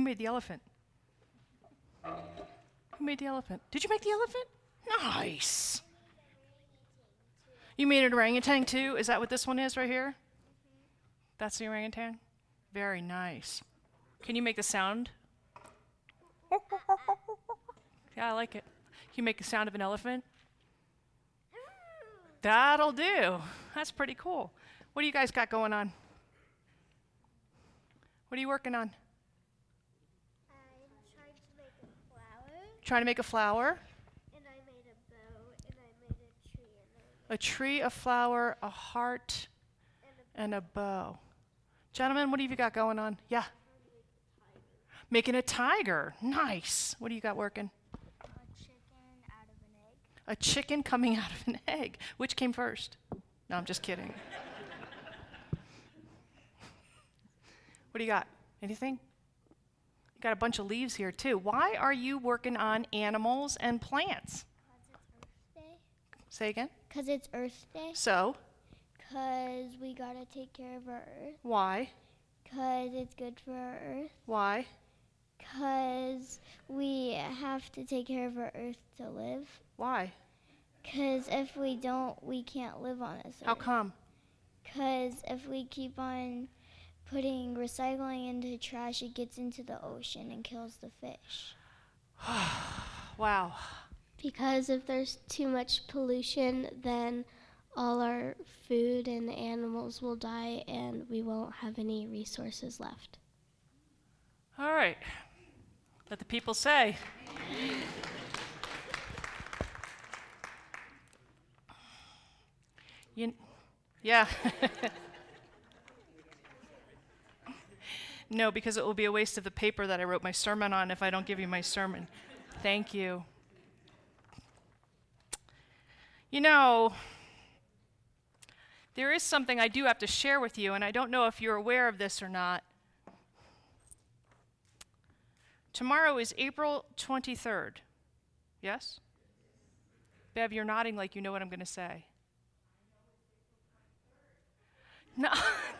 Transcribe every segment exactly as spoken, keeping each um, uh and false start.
made the elephant? Who made the elephant? Did you make the elephant? Nice. You made an orangutan too? Is that what this one is right here? That's the orangutan? Very nice. Can you make the sound? Yeah, I like it. Can you make the sound of an elephant? That'll do. That's pretty cool. What do you guys got going on? What are you working on? I'm trying to make a flower. Trying to make a flower? And I made a bow, and I made a tree. And A tree, a flower, a heart, and a bow. Gentlemen, what have you got going on? Yeah. Making a tiger. Nice. What do you got working? a chicken out of an egg. A chicken coming out of an egg. Which came first? No, I'm just kidding. What do you got? Anything? You got a bunch of leaves here too. Why are you working on animals and plants? Because it's Earth Day. Say again? Because it's Earth Day. So, Because we gotta take care of our Earth. why? Because it's good for our Earth. Why? Because we have to take care of our Earth to live. Why? Because if we don't, we can't live on this How Earth. come? Because if we keep on putting recycling into trash, it gets into the ocean and kills the fish. Wow. Because if there's too much pollution, then all our food and animals will die and we won't have any resources left. All right. Let the people say. You, yeah. No, because it will be a waste of the paper that I wrote my sermon on if I don't give you my sermon. Thank you. You know, there is something I do have to share with you, and I don't know if you're aware of this or not. Tomorrow is April twenty-third. Yes? Bev, you're nodding like you know what I'm going to say. No.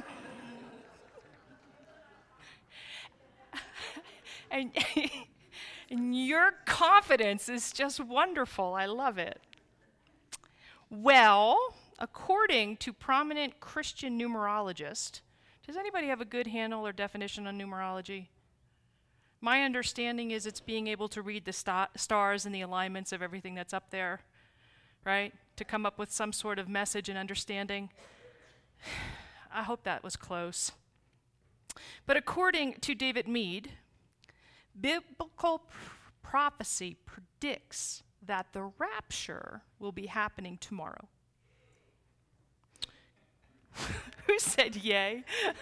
and, and your confidence is just wonderful. I love it. Well, according to prominent Christian numerologist, does anybody have a good handle or definition on numerology? My understanding is it's being able to read the sta- stars and the alignments of everything that's up there, right? To come up with some sort of message and understanding. I hope that was close. But according to David Mead, biblical pr- prophecy predicts that the rapture will be happening tomorrow. Who said yay?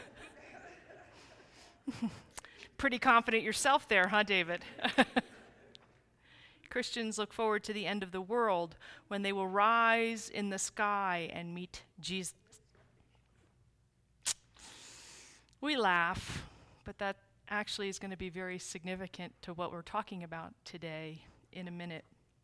Pretty confident yourself there, huh, David? Christians look forward to the end of the world when they will rise in the sky and meet Jesus. We laugh, but that actually is going to be very significant to what we're talking about today in a minute.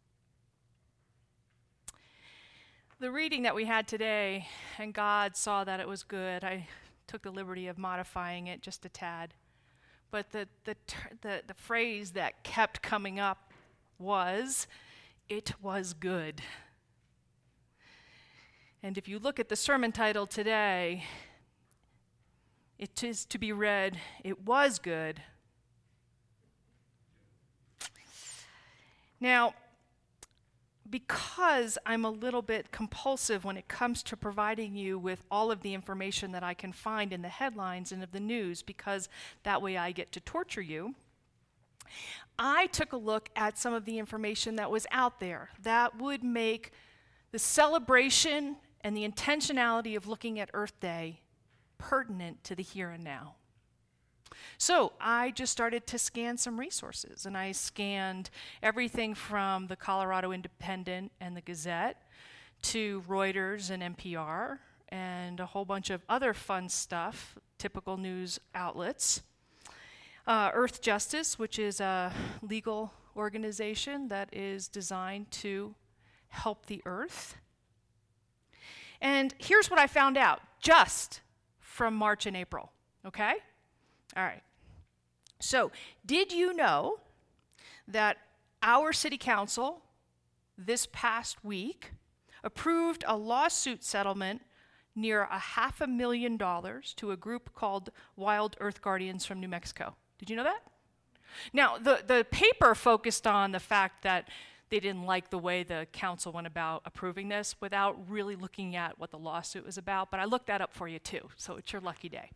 The reading that we had today, and God saw that it was good. I took the liberty of modifying it just a tad. But the the ter- the, the phrase that kept coming up was, "It was good." And if you look at the sermon title today, it is to be read, "It was good." Now, because I'm a little bit compulsive when it comes to providing you with all of the information that I can find in the headlines and of the news, because that way I get to torture you, I took a look at some of the information that was out there that would make the celebration and the intentionality of looking at Earth Day pertinent to the here and now. So I just started to scan some resources, and I scanned everything from the Colorado Independent and the Gazette to Reuters and N P R and a whole bunch of other fun stuff, typical news outlets. Uh, Earth Justice, which is a legal organization that is designed to help the Earth. And here's what I found out just from March and April, okay? All right. So, did you know that our city council this past week approved a lawsuit settlement near a half a million dollars to a group called Wild Earth Guardians from New Mexico? Did you know that? Now, the, the paper focused on the fact that they didn't like the way the council went about approving this without really looking at what the lawsuit was about, but I looked that up for you too, so it's your lucky day.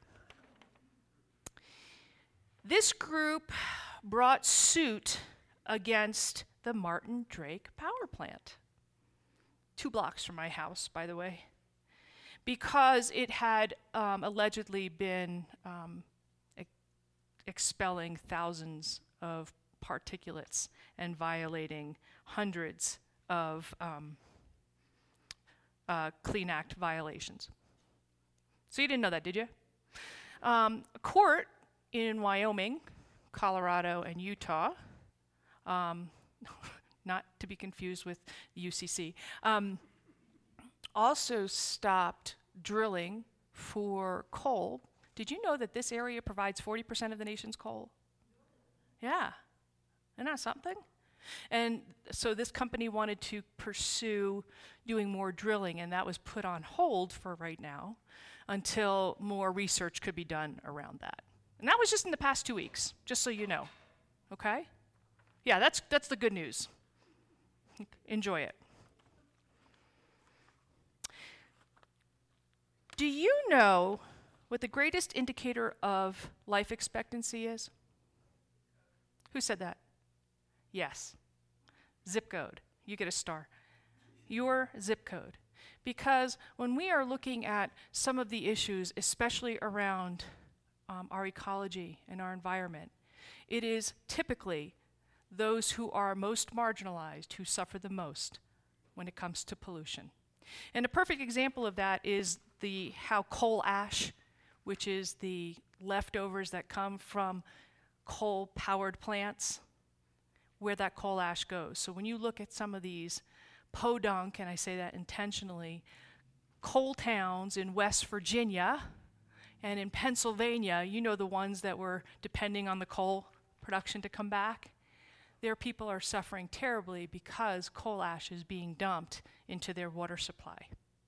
This group brought suit against the Martin Drake Power Plant, two blocks from my house, by the way, because it had um, allegedly been um, ex- expelling thousands of particulates and violating hundreds of um, uh, Clean Act violations. So you didn't know that, did you? Um, a court in Wyoming, Colorado, and Utah, um, not to be confused with the U C C, um, also stopped drilling for coal. Did you know that this area provides forty percent of the nation's coal? Yeah. Isn't that something? And so this company wanted to pursue doing more drilling, and that was put on hold for right now until more research could be done around that. And that was just in the past two weeks, just so you know. Okay? Yeah, that's that's the good news. Enjoy it. Do you know what the greatest indicator of life expectancy is? Who said that? Yes. Zip code. You get a star. Your zip code. Because when we are looking at some of the issues, especially around um, our ecology and our environment, it is typically those who are most marginalized who suffer the most when it comes to pollution. And a perfect example of that is the how coal ash, which is the leftovers that come from coal-powered plants, where that coal ash goes. So when you look at some of these podunk, and I say that intentionally, coal towns in West Virginia and in Pennsylvania, you know, the ones that were depending on the coal production to come back, their people are suffering terribly because coal ash is being dumped into their water supply.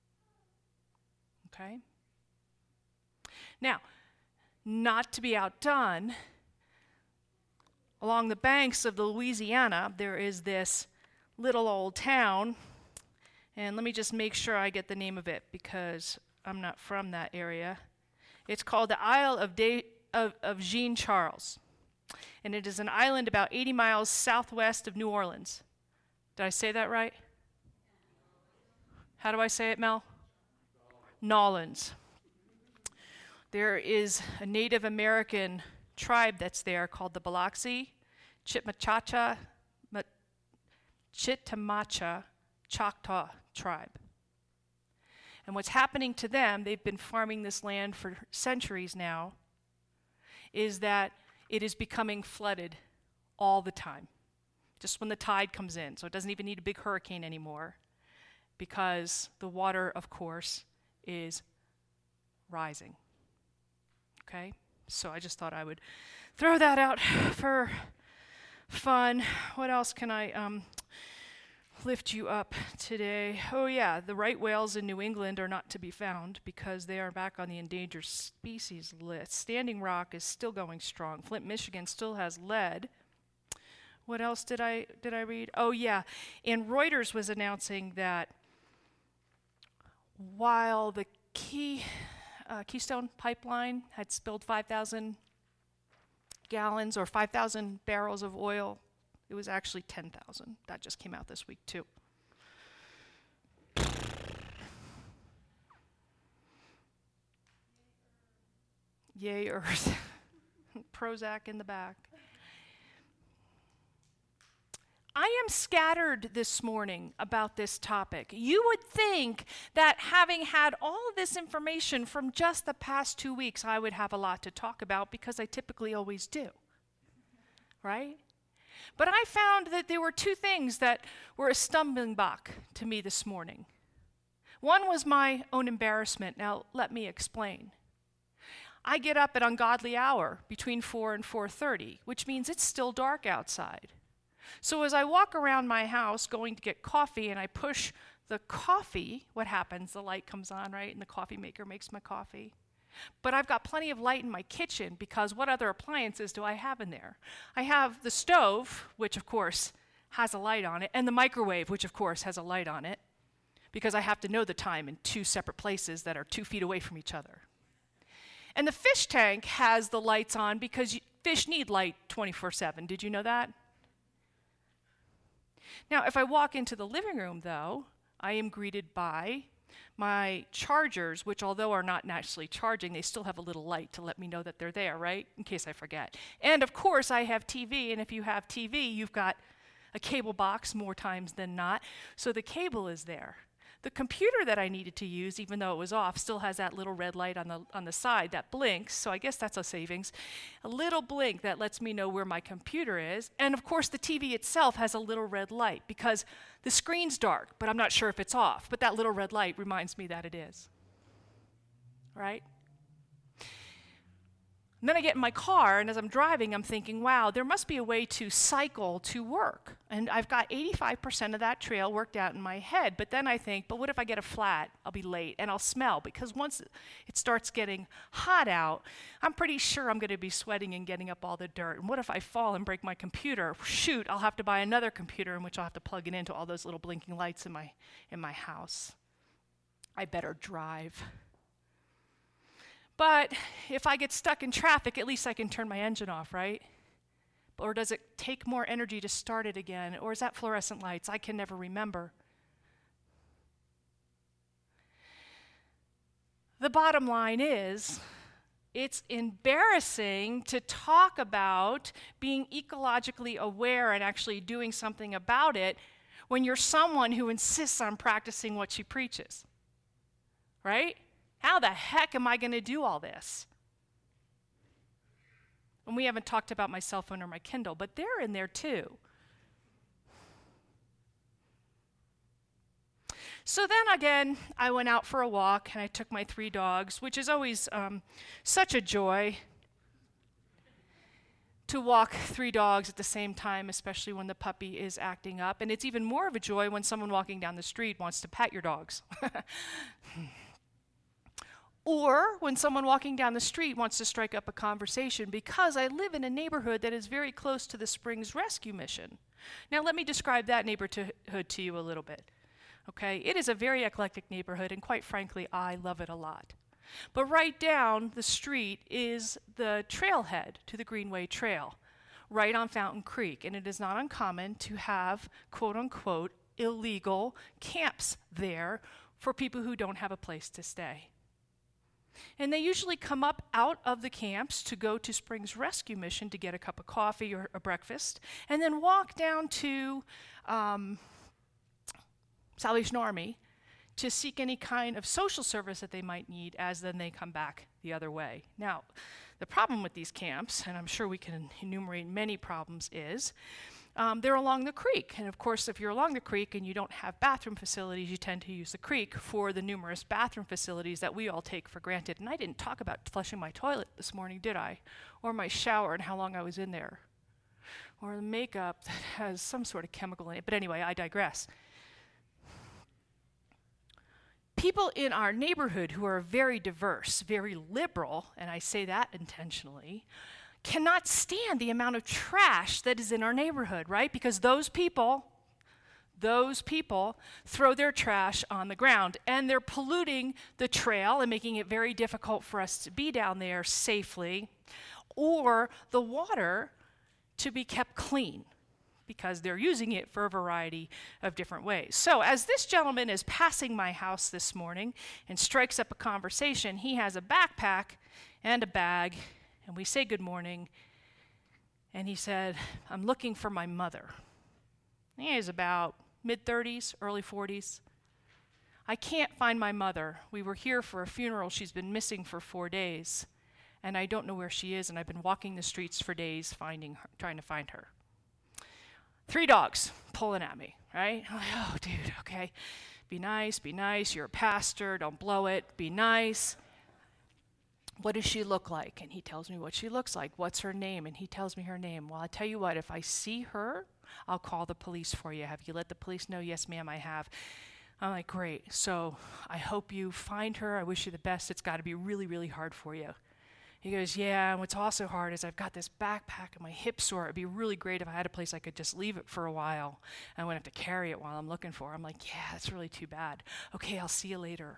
Okay? Now, not to be outdone, along the banks of the Louisiana, there is this little old town, and let me just make sure I get the name of it because I'm not from that area. It's called the Isle of, De- of, of Jean Charles, and it is an island about eighty miles southwest of New Orleans. Did I say that right? How do I say it, Mel? Nolans. There is a Native American tribe that's there called the Biloxi, Chitmacha, Chitamacha Choctaw tribe. And what's happening to them, they've been farming this land for centuries now, is that it is becoming flooded all the time, just when the tide comes in. So it doesn't even need a big hurricane anymore because the water, of course, is rising. Okay? So I just thought I would throw that out for fun. What else can I um, lift you up today? Oh yeah, the right whales in New England are not to be found because they are back on the endangered species list. Standing Rock is still going strong. Flint, Michigan still has lead. What else did I did I read? Oh yeah, and Reuters was announcing that while the key uh, Keystone Pipeline had spilled five thousand gallons or five thousand barrels of oil, it was actually ten thousand. That just came out this week too. Yay, Earth. Prozac in the back. I am scattered this morning about this topic. You would think that having had all of this information from just the past two weeks, I would have a lot to talk about because I typically always do, right? But I found that there were two things that were a stumbling block to me this morning. One was my own embarrassment. Now, let me explain. I get up at ungodly hour between four and four thirty, which means it's still dark outside. So as I walk around my house going to get coffee and I push the coffee, what happens? The light comes on, right? And the coffee maker makes my coffee. But I've got plenty of light in my kitchen because what other appliances do I have in there? I have the stove, which of course has a light on it, and the microwave, which of course has a light on it, because I have to know the time in two separate places that are two feet away from each other. And the fish tank has the lights on because you, fish need light twenty-four seven. Did you know that? Now, if I walk into the living room, though, I am greeted by my chargers, which although are not naturally charging, they still have a little light to let me know that they're there, right? In case I forget. And of course, I have T V, and if you have T V, you've got a cable box more times than not, so the cable is there. The computer that I needed to use, even though it was off, still has that little red light on the on the side that blinks, so I guess that's a savings. A little blink that lets me know where my computer is. And of course, the T V itself has a little red light because the screen's dark, but I'm not sure if it's off. But that little red light reminds me that it is. Right? And then I get in my car, and as I'm driving, I'm thinking, wow, there must be a way to cycle to work. And I've got eighty-five percent of that trail worked out in my head. But then I think, but what if I get a flat? I'll be late, and I'll smell, because once it starts getting hot out, I'm pretty sure I'm going to be sweating and getting up all the dirt. And what if I fall and break my computer? Shoot, I'll have to buy another computer in which I'll have to plug it into all those little blinking lights in my in my house. I better drive. But if I get stuck in traffic, at least I can turn my engine off, right? Or does it take more energy to start it again? Or is that fluorescent lights? I can never remember. The bottom line is, it's embarrassing to talk about being ecologically aware and actually doing something about it when you're someone who insists on practicing what she preaches, right? How the heck am I going to do all this? And we haven't talked about my cell phone or my Kindle, but they're in there too. So then again, I went out for a walk and I took my three dogs, which is always um, such a joy to walk three dogs at the same time, especially when the puppy is acting up. And it's even more of a joy when someone walking down the street wants to pet your dogs. Or when someone walking down the street wants to strike up a conversation, because I live in a neighborhood that is very close to the Springs Rescue Mission. Now let me describe that neighborhood to you a little bit. Okay, it is a very eclectic neighborhood, and quite frankly, I love it a lot. But right down the street is the trailhead to the Greenway Trail, right on Fountain Creek, and it is not uncommon to have quote-unquote illegal camps there for people who don't have a place to stay. And they usually come up out of the camps to go to Springs Rescue Mission to get a cup of coffee or a breakfast, and then walk down to um, Salvation Army to seek any kind of social service that they might need, as then they come back the other way. Now, the problem with these camps, and I'm sure we can enumerate many problems, is Um, they're along the creek. And of course, if you're along the creek and you don't have bathroom facilities, you tend to use the creek for the numerous bathroom facilities that we all take for granted. And I didn't talk about flushing my toilet this morning, did I? Or my shower and how long I was in there. Or the makeup that has some sort of chemical in it. But anyway, I digress. People in our neighborhood who are very diverse, very liberal, and I say that intentionally, cannot stand the amount of trash that is in our neighborhood, right? Because those people, those people throw their trash on the ground, and they're polluting the trail and making it very difficult for us to be down there safely, or the water to be kept clean, because they're using it for a variety of different ways. So as this gentleman is passing my house this morning and strikes up a conversation, he has a backpack and a bag, and we say good morning, and he said, I'm looking for my mother. He is about mid-thirties, early forties. I can't find my mother. We were here for a funeral. She's been missing for four days, and I don't know where she is, and I've been walking the streets for days finding her, trying to find her. Three dogs pulling at me, right? I'm like, oh, dude, okay. Be nice, be nice. You're a pastor. Don't blow it. Be nice. what does she look like? And he tells me what she looks like. What's her name? And he tells me her name. Well, I tell you what, if I see her, I'll call the police for you. Have you let the police know? Yes, ma'am, I have. I'm like, great. So I hope you find her. I wish you the best. It's got to be really, really hard for you. He goes, yeah, and what's also hard is I've got this backpack and my hip's sore. It'd be really great if I had a place I could just leave it for a while. And I wouldn't have to carry it while I'm looking for her. I'm like, yeah, that's really too bad. Okay, I'll see you later.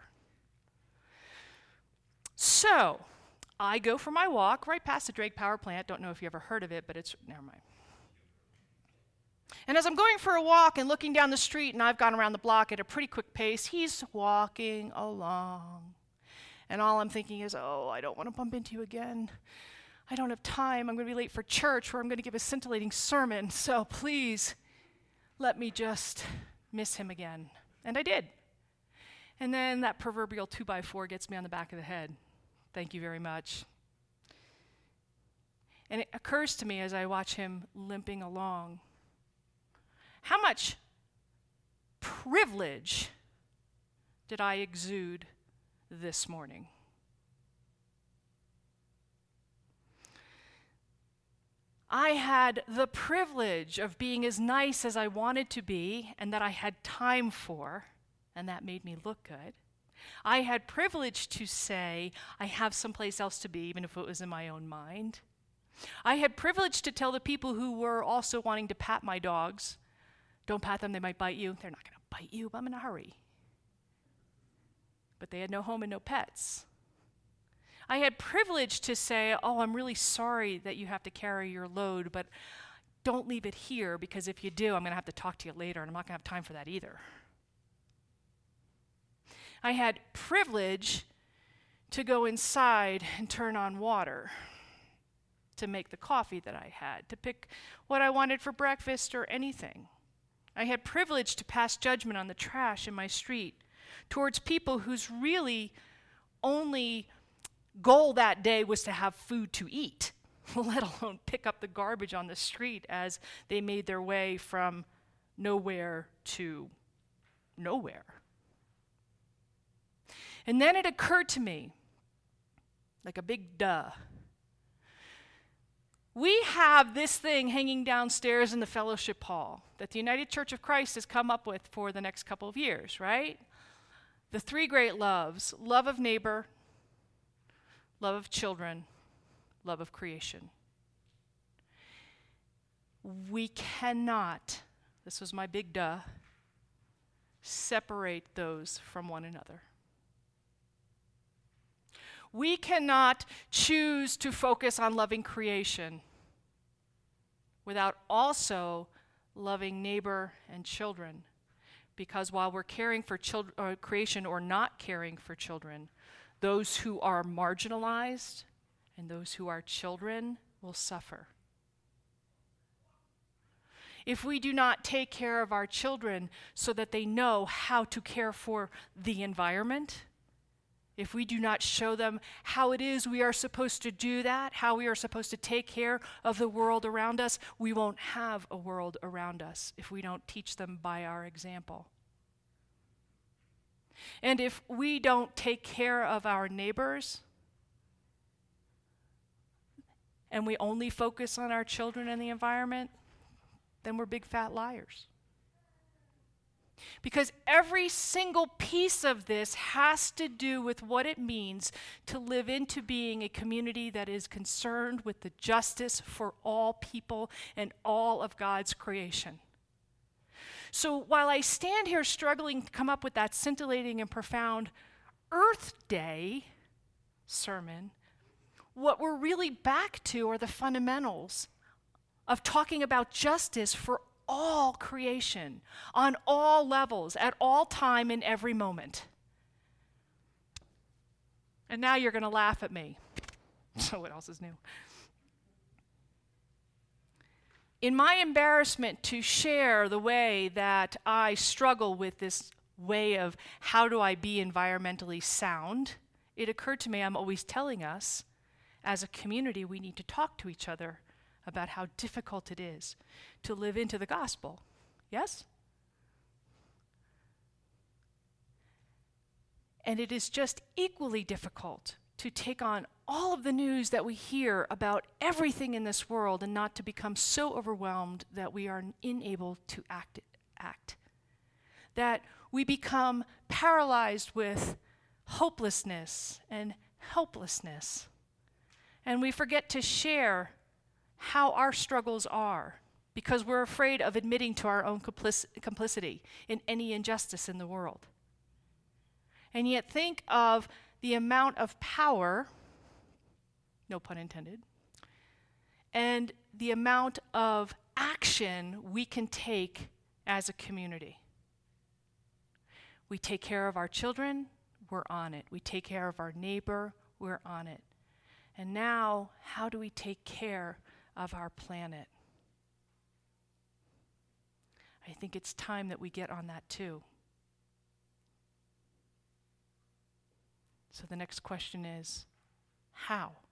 So I go for my walk right past the Drake Power Plant. Don't know if you ever heard of it, but it's, never mind. And as I'm going for a walk and looking down the street, and I've gone around the block at a pretty quick pace, he's walking along. And all I'm thinking is, oh, I don't want to bump into you again. I don't have time. I'm going to be late for church where I'm going to give a scintillating sermon. So please let me just miss him again. And I did. And then that proverbial two by four gets me on the back of the head. Thank you very much. And it occurs to me as I watch him limping along, how much privilege did I exude this morning? I had the privilege of being as nice as I wanted to be and that I had time for, and that made me look good. I had privilege to say I have someplace else to be, even if it was in my own mind. I had privilege to tell the people who were also wanting to pat my dogs, don't pat them, they might bite you. They're not going to bite you, but I'm in a hurry. But they had no home and no pets. I had privilege to say, oh, I'm really sorry that you have to carry your load, but don't leave it here, because if you do, I'm going to have to talk to you later, and I'm not going to have time for that either. I had privilege to go inside and turn on water, to make the coffee that I had, to pick what I wanted for breakfast or anything. I had privilege to pass judgment on the trash in my street towards people whose really only goal that day was to have food to eat, let alone pick up the garbage on the street as they made their way from nowhere to nowhere. And then it occurred to me, like a big duh, we have this thing hanging downstairs in the fellowship hall that the United Church of Christ has come up with for the next couple of years, right? The three great loves: love of neighbor, love of children, love of creation. We cannot, this was my big duh, separate those from one another. We cannot choose to focus on loving creation without also loving neighbor and children. Because while we're caring for children, or creation or not caring for children, those who are marginalized and those who are children will suffer. If we do not take care of our children so that they know how to care for the environment, if we do not show them how it is we are supposed to do that, how we are supposed to take care of the world around us, we won't have a world around us if we don't teach them by our example. And if we don't take care of our neighbors, and we only focus on our children and the environment, then we're big fat liars. Because every single piece of this has to do with what it means to live into being a community that is concerned with the justice for all people and all of God's creation. So while I stand here struggling to come up with that scintillating and profound Earth Day sermon, what we're really back to are the fundamentals of talking about justice for all creation, on all levels, at all time, in every moment. And now you're going to laugh at me. So what else is new? In my embarrassment to share the way that I struggle with this way of how do I be environmentally sound, it occurred to me I'm always telling us, as a community, we need to talk to each other about how difficult it is to live into the gospel. Yes? And it is just equally difficult to take on all of the news that we hear about everything in this world and not to become so overwhelmed that we are unable to act, act. That we become paralyzed with hopelessness and helplessness. And we forget to share how our struggles are because we're afraid of admitting to our own complic- complicity in any injustice in the world. And yet think of the amount of power, no pun intended, and the amount of action we can take as a community. We take care of our children, we're on it. We take care of our neighbor, we're on it. And now, how do we take care of our planet? I think it's time that we get on that too. So the next question is, how?